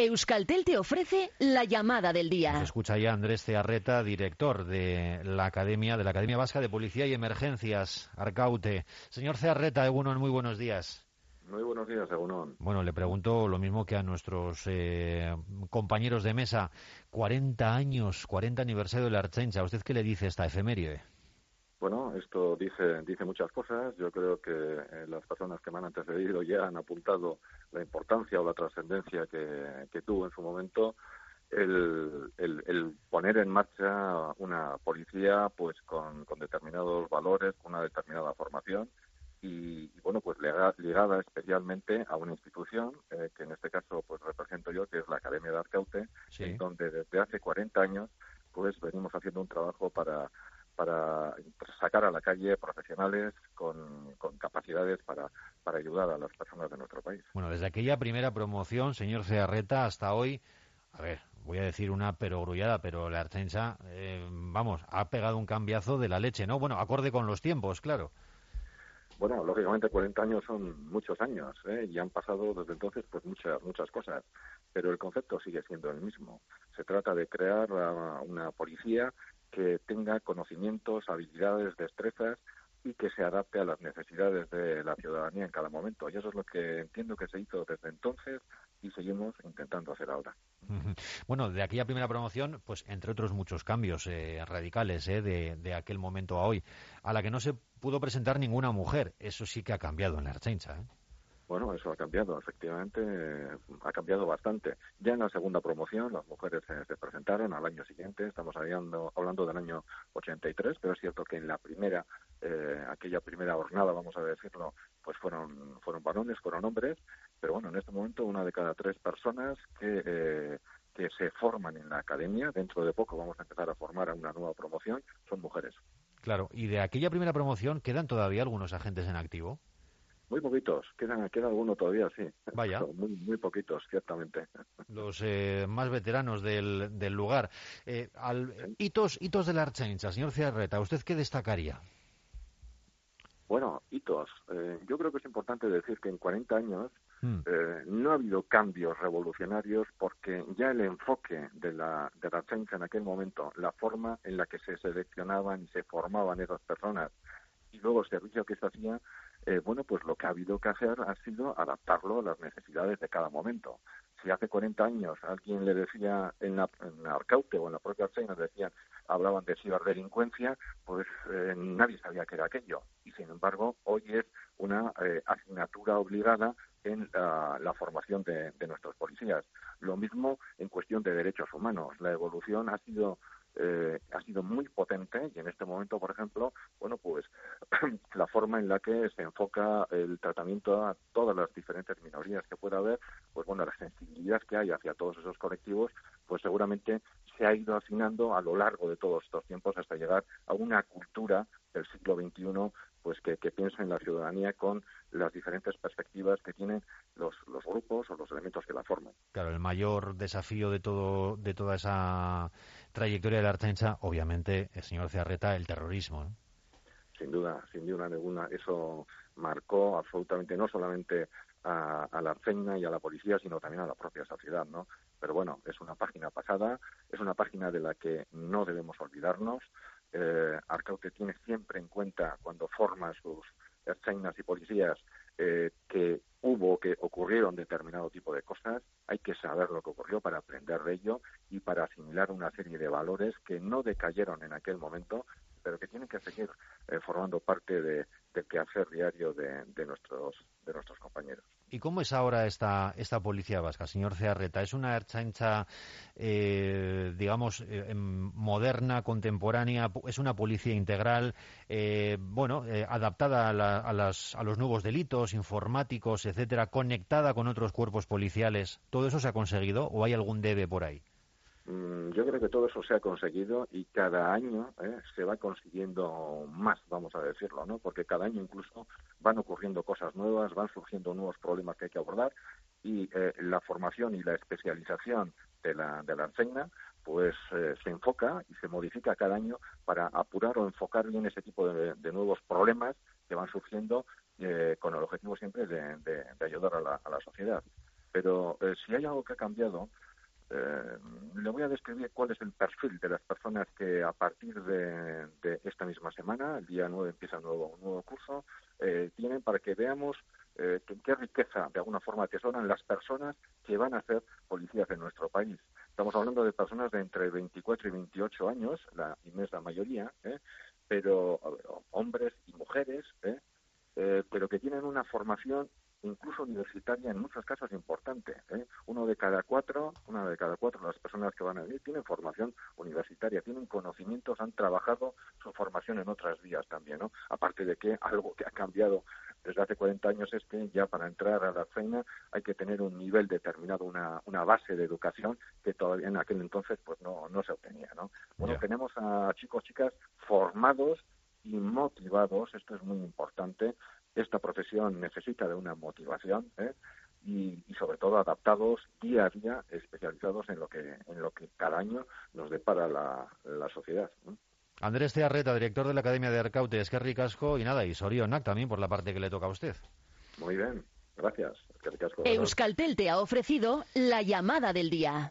Euskaltel te ofrece la llamada del día. Nos escucha ya Andrés Zearreta, director de la Academia Vasca de Policía y Emergencias, Arkaute. Señor Zearreta, Egunon, muy buenos días. Muy buenos días, Egunon. Bueno, le pregunto lo mismo que a nuestros compañeros de mesa. 40 años, 40 aniversario de la Ertzaintza. ¿Usted qué le dice a esta efeméride? Bueno, esto dice muchas cosas. Yo creo que las personas que me han antecedido ya han apuntado la importancia o la trascendencia que tuvo en su momento el poner en marcha una policía pues con determinados valores, con una determinada formación y bueno, pues ligada especialmente a una institución que en este caso pues represento yo, que es la Academia de Arkaute, Sí. en donde desde hace 40 años pues venimos haciendo un trabajo para sacar a la calle profesionales con capacidades para ayudar a las personas de nuestro país. Bueno, desde aquella primera promoción, señor Zearreta, hasta hoy, a ver, voy a decir una perogrullada, pero la Ertzaintza, ha pegado un cambiazo de la leche, ¿no? Bueno, acorde con los tiempos, claro. Bueno, lógicamente 40 años son muchos años, y han pasado desde entonces pues muchas cosas, pero el concepto sigue siendo el mismo. Se trata de crear una policía que tenga conocimientos, habilidades, destrezas y que se adapte a las necesidades de la ciudadanía en cada momento. Y eso es lo que entiendo que se hizo desde entonces y seguimos intentando hacer ahora. Bueno, de aquella primera promoción, pues entre otros muchos cambios radicales de aquel momento a hoy, a la que no se pudo presentar ninguna mujer. Eso sí que ha cambiado en la Ertzaintza, ¿eh? Bueno, eso ha cambiado, efectivamente, ha cambiado bastante. Ya en la segunda promoción las mujeres se presentaron al año siguiente, estamos hablando del año 83, pero es cierto que en la primera, aquella primera jornada, vamos a decirlo, pues fueron varones, fueron hombres, pero bueno, en este momento una de cada 3 personas que se forman en la academia, dentro de poco vamos a empezar a formar a una nueva promoción, son mujeres. Claro, y de aquella primera promoción, ¿quedan todavía algunos agentes en activo? Muy poquitos, queda alguno todavía, sí. Vaya. Muy poquitos, ciertamente. Los más veteranos del lugar. Hitos de la Ertzaintza, señor Zearreta, ¿usted qué destacaría? Bueno, hitos. Yo creo que es importante decir que en 40 años no ha habido cambios revolucionarios porque ya el enfoque de la Ertzaintza en aquel momento, la forma en la que se seleccionaban y se formaban esas personas y luego el servicio que se hacía, pues lo que ha habido que hacer ha sido adaptarlo a las necesidades de cada momento. Si hace 40 años alguien le decía en Arkaute o en la propia Ertzaintza hablaban de ciberdelincuencia, pues nadie sabía qué era aquello. Y sin embargo, hoy es una asignatura obligada en la formación de nuestros policías. Lo mismo en cuestión de derechos humanos. La evolución ha sido muy potente y en este momento, por ejemplo, pues la forma en la que se enfoca el tratamiento a todas las diferentes minorías que pueda haber, pues bueno, la sensibilidad que hay hacia todos esos colectivos, pues seguramente se ha ido afinando a lo largo de todos estos tiempos hasta llegar a una cultura del siglo XXI, pues que piensa en la ciudadanía con las diferentes perspectivas que tienen los grupos o los elementos que la forman. Claro, el mayor desafío de toda esa trayectoria de la Ertzaintza, obviamente, el señor Zearreta, el terrorismo, ¿no? Sin duda ninguna. Eso marcó absolutamente no solamente a la Ertzaintza y a la policía, sino también a la propia sociedad, ¿no? Pero bueno, es una página pasada, es una página de la que no debemos olvidarnos. Arkaute tiene siempre en cuenta, cuando forma sus Ertzainas y policías, que ocurrieron determinado tipo de cosas. Hay que saber lo que ocurrió para aprender de ello y para asimilar una serie de valores que no decayeron en aquel momento, pero que tienen que seguir formando parte del quehacer diario de nuestros compañeros. ¿Y cómo es ahora esta policía vasca, señor Zearreta? ¿Es una Ertzaintza, moderna, contemporánea? ¿Es una policía integral, adaptada a los nuevos delitos informáticos, etcétera, conectada con otros cuerpos policiales? ¿Todo eso se ha conseguido o hay algún debe por ahí? Yo creo que todo eso se ha conseguido y cada año se va consiguiendo más, vamos a decirlo, ¿no? Porque cada año incluso van ocurriendo cosas nuevas, van surgiendo nuevos problemas que hay que abordar y la formación y la especialización de la Ertzaintza pues se enfoca y se modifica cada año para apurar o enfocar bien ese tipo de nuevos problemas que van surgiendo con el objetivo siempre de ayudar a la sociedad. Pero si hay algo que ha cambiado, le voy a describir cuál es el perfil de las personas que a partir de esta misma semana, el día 9 empieza un nuevo curso, tienen para que veamos qué riqueza de alguna forma atesoran las personas que van a ser policías en nuestro país. Estamos hablando de personas de entre 24 y 28 años, la inmensa mayoría, pero hombres y mujeres, pero que tienen una formación incluso universitaria en muchos casos importante. Una de cada cuatro de las personas que van a venir tienen formación universitaria, tienen conocimientos, han trabajado su formación en otras vías también, ¿no? Aparte de que algo que ha cambiado desde hace 40 años es que ya para entrar a la Ertzaintza hay que tener un nivel determinado, una base de educación que todavía en aquel entonces pues no se obtenía, ¿no? Bueno, tenemos a chicos, chicas formados y motivados, esto es muy importante. Esta profesión necesita de una motivación, y sobre todo adaptados día a día, especializados en lo que cada año nos depara la sociedad, ¿no? Andrés Cearreta, director de la Academia de Arkaute, eskerrik asko, y nada, y sorionak también por la parte que le toca a usted. Muy bien, gracias. Eskerrik asko. Euskaltel te ha ofrecido la llamada del día.